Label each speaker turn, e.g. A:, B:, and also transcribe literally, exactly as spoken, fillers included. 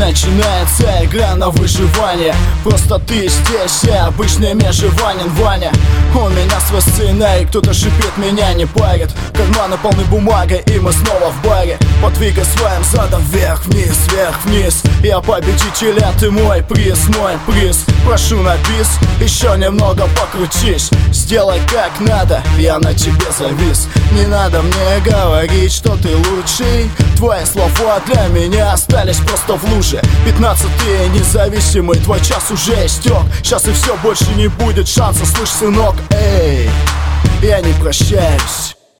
A: Начинается игра на выживание. Просто ты здесь, я обычный межеванин Ваня. У меня свой сценарий, кто-то шипит, меня не парит. Карманы полны бумагой, и мы снова в баре. Подвигай своим задом вверх-вниз, вверх-вниз. Я победитель, а ты мой приз, мой приз. Прошу на бис, еще немного покрутись. Сделай как надо, я на тебе завис. Не надо мне говорить, что ты лучший. Твои слова для меня остались просто в луже. Пятнадцатый независимый, твой час уже истек. Сейчас и все, больше не будет шанса, слышь, сынок, эй, я не прощаюсь.